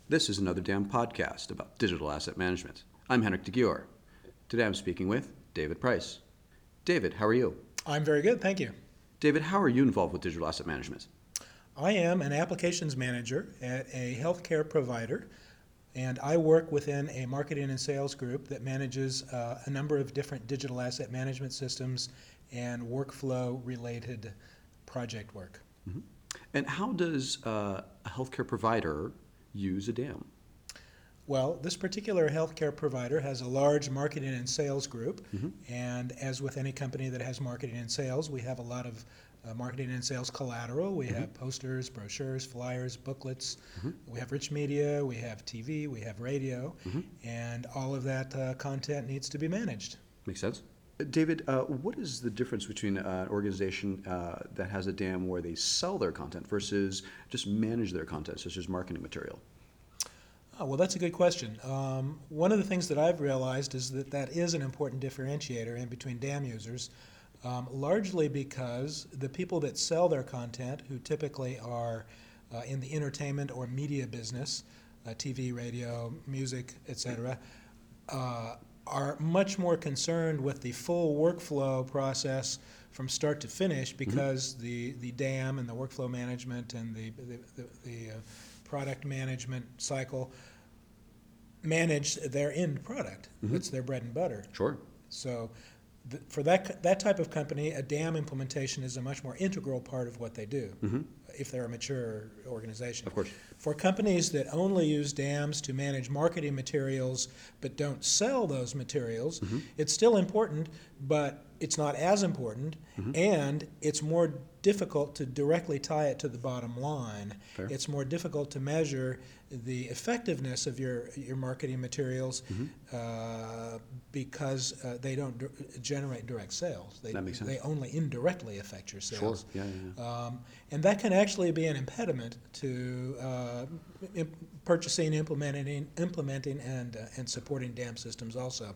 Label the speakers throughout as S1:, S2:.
S1: This is another DAM podcast about digital asset management. I'm Henrik de Gior. Today I'm speaking with David Price. David, how are you?
S2: I'm very good, thank you.
S1: David, how are you involved with digital asset management?
S2: I am an applications manager at a healthcare provider, and I work within a marketing and sales group that manages a number of different digital asset management systems and workflow-related project work.
S1: Mm-hmm. And how does a healthcare provider use a DAM?
S2: Well, this particular healthcare provider has a large marketing and sales group, and as with any company that has marketing and sales, we have a lot of marketing and sales collateral. We have posters, brochures, flyers, booklets. We have rich media, we have TV, we have radio, and all of that content needs to be managed.
S1: Makes sense. David, what is the difference between an organization that has a DAM where they sell their content versus just manage their content, such as marketing material?
S2: Oh, well, that's a good question. One of the things that I've realized is that that is an important differentiator in between DAM users, largely because the people that sell their content, who typically are in the entertainment or media business, TV, radio, music, etc., are much more concerned with the full workflow process from start to finish, because the DAM and the workflow management and the product management cycle manage their end product. It's their bread and butter.
S1: Sure.
S2: So for that type of company, a DAM implementation is a much more integral part of what they do, if they're a mature organization.
S1: Of course.
S2: For companies that only use DAMs to manage marketing materials but don't sell those materials, it's still important, but it's not as important, and it's more difficult to directly tie it to the bottom line.
S1: Fair.
S2: It's more difficult to measure the effectiveness of your marketing materials because they don't generate direct sales.
S1: That makes sense.
S2: They only indirectly affect your sales.
S1: Sure. Yeah.
S2: And that can actually be an impediment to purchasing, implementing, and supporting DAM systems also.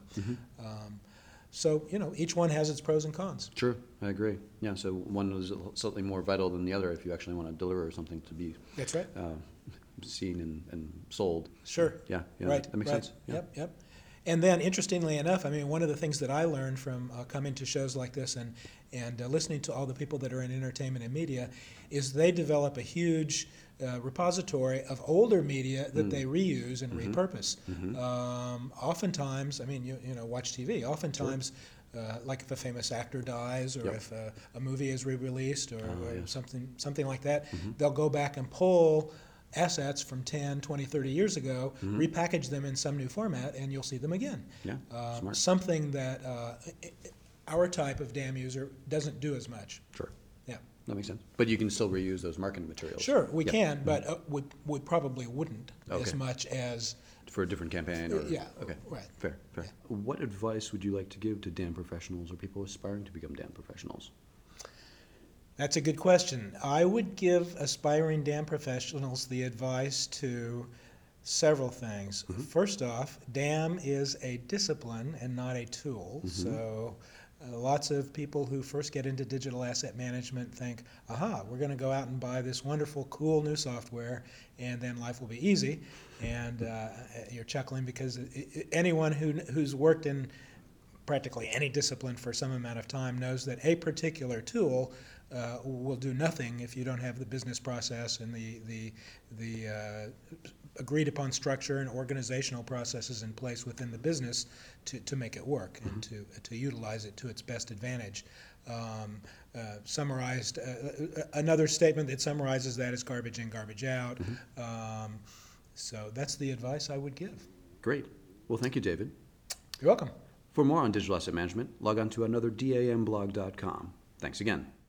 S2: So, each one has its pros and cons.
S1: Sure, I agree. Yeah, so one is slightly more vital than the other if you actually want to deliver something to be
S2: That's right.
S1: seen and sold.
S2: Sure.
S1: Yeah,
S2: Right.
S1: that makes
S2: right.
S1: sense. Yeah.
S2: Yep. And then, interestingly enough, one of the things that I learned from coming to shows like this and listening to all the people that are in entertainment and media is they develop a huge repository of older media that they reuse and repurpose. Oftentimes, watch TV. Oftentimes, like if a famous actor dies, or if a movie is re-released, or something like that, they'll go back and pull assets from 10, 20, 30 years ago, repackage them in some new format, and you'll see them again.
S1: Yeah, smart.
S2: Something that our type of DAM user doesn't do as much.
S1: Sure.
S2: Yeah.
S1: That makes sense. But you can still reuse those marketing materials.
S2: Sure, we can, but we probably wouldn't as much as...
S1: For a different campaign? Or,
S2: yeah,
S1: okay.
S2: Right.
S1: Fair.
S2: Yeah.
S1: What advice would you like to give to DAM professionals or people aspiring to become DAM professionals?
S2: That's a good question. I would give aspiring DAM professionals the advice to several things. First off, DAM is a discipline and not a tool. So lots of people who first get into digital asset management think, we're going to go out and buy this wonderful, cool new software, and then life will be easy. And you're chuckling because anyone who's worked in practically any discipline for some amount of time knows that a particular tool will do nothing if you don't have the business process and the agreed upon structure and organizational processes in place within the business to make it work and to utilize it to its best advantage. Summarized, another statement that summarizes that is garbage in, garbage out. So that's the advice I would give.
S1: Great. Well, thank you, David.
S2: You're welcome.
S1: For more on digital asset management, log on to anotherdamblog.com. Thanks again.